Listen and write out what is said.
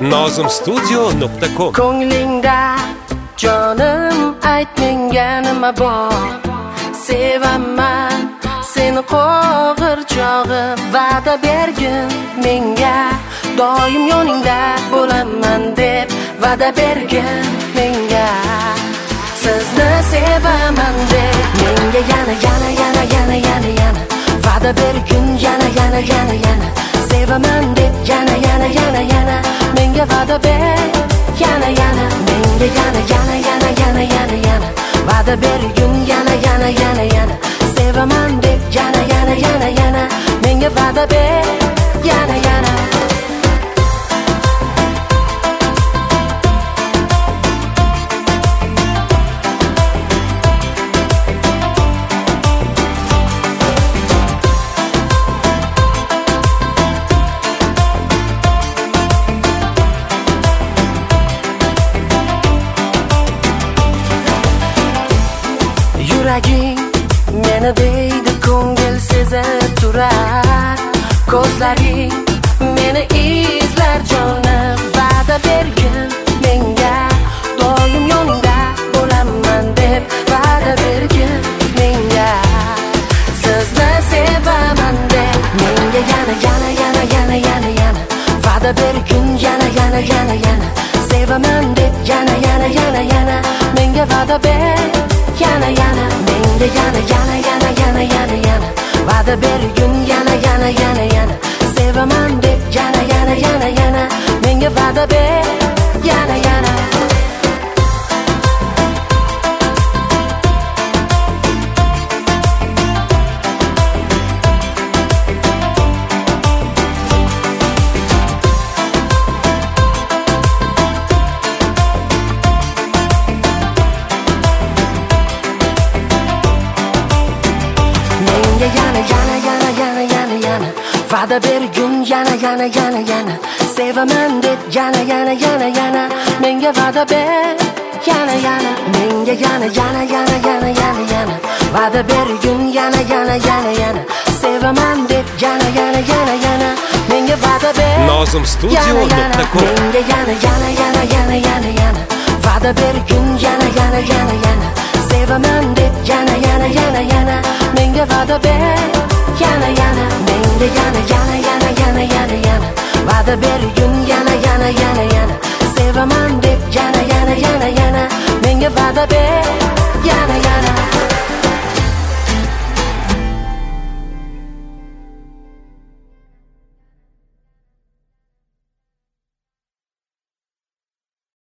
nozimstudio.com. Ko'nglingda jonim ayt menga nima bor, sevaman seni qo'g'ir chog'im, va'da bergin menga doim yoningda bo'laman deb va'da bergin menga, sizni sevaman deb menga yana va'da bergin yana sevaman deb yana menga va'da ber yana menga yana va'da bergin yana sevaman deb yana menga va'da ber yana Yuraging meni deydi, ko'ngil sezib turar, ko'zlaring meni izlar jonim, va'da bergin menga doim yoningda bo'laman deb va'da bergin menga, sizni sevaman deb menga yana va'da bergin yana sevaman deb yana menga va'da ber yana menga yana va'da bergin yana sevaman deb yana menga va'da ber yana va'da bergin yana sevaman deb yana menga va'da ber yana menga yana va'da bergin yana sevaman deb yana menga va'da ber nozimstudio.com. menga yana va'da bergin yana sevaman deb yana menga va'da ber yana menga yana va'da bergin yana sevaman deb yana menga va'da ber